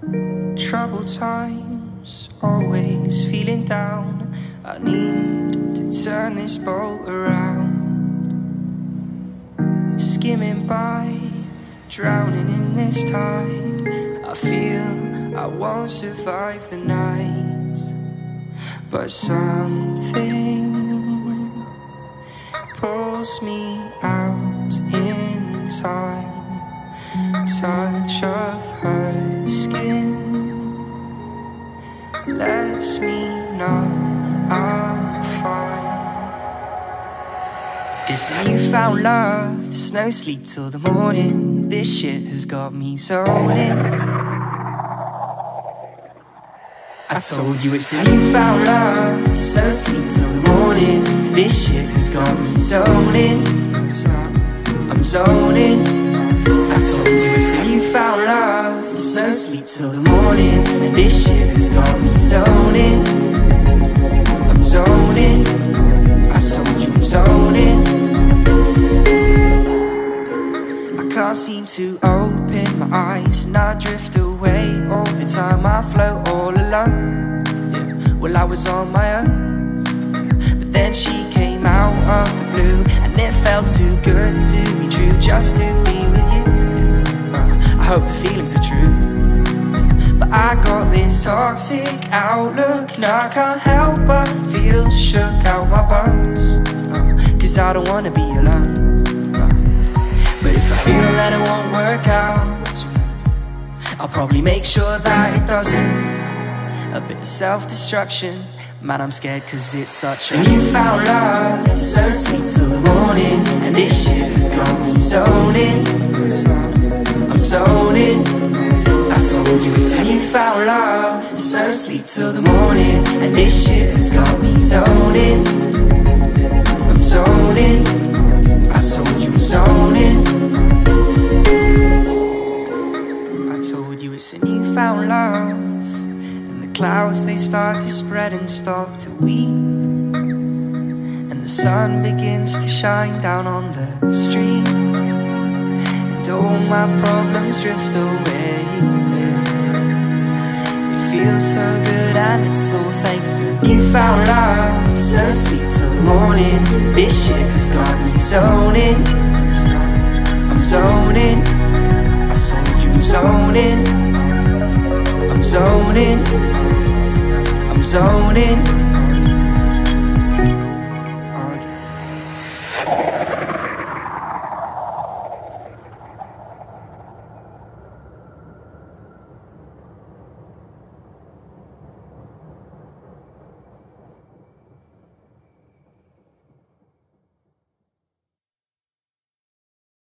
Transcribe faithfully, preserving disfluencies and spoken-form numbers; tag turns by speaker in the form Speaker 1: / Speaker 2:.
Speaker 1: Troubled times, always feeling down. I need to turn this boat around. Skimming by, drowning in this tide. I feel I won't survive the night, but something pulls me out in time. Touch of her skin lets me know I'm fine. It's a newfound love, there's no sleep till the morning. This shit has got me zoning. I told you it's a newfound love, there's no sleep till the morning. This shit has got me zoning. I'm zoning. I told you it's a newfound love, there's no sleep till the morning. This shit has got me zoning. I'm zoning. I told you I'm zoning. I can't seem to open my eyes, and I drift away all the time. I float all alone, yeah. Well, I was on my own, but then she came out of the blue, and it felt too good to be true, just to be with you. I hope the feelings are true, but I got this toxic outlook, and I can't help but feel shook out my bones, uh, cause I don't wanna be alone, uh, but if I feel that it won't work out, I'll probably make sure that it doesn't. A bit of self-destruction, man, I'm scared cause it's such a newfound love. It's no sleep till the morning, and this shit has got me zoning. I'm zoning. I told you it's a newfound love. There's no sleep till the morning, and this shit has got me zoning. I'm zoning. I told you I'm zoning. I told you it's a newfound love, and the clouds they start to spread and stop to weep, and the sun begins to shine down on the streets, and all my problems drift away. It feels so good, and it's all thanks to newfound love. There's no sleep till the morning. This shit has got me zoning. I'm zoning. I told you I'm zoning. I'm zoning. I'm zoning.